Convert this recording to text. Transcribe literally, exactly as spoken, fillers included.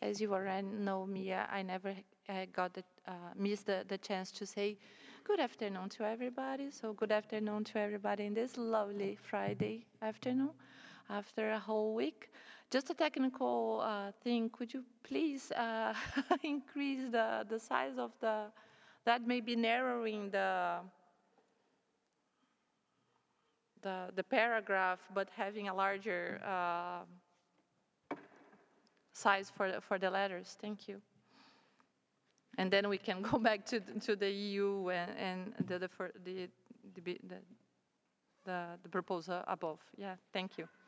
as you already know me, uh, I never uh, got the, uh, missed the, the chance to say good afternoon to everybody. So good afternoon to everybody in this lovely Friday afternoon after a whole week. Just a technical uh, thing, could you please uh, increase the, the size of the, that may be narrowing the, the, the paragraph, but having a larger uh, size for, for the letters. Thank you. And then we can go back to, to the E U and, and the, the, the, the, the, the proposal above. Yeah, thank you.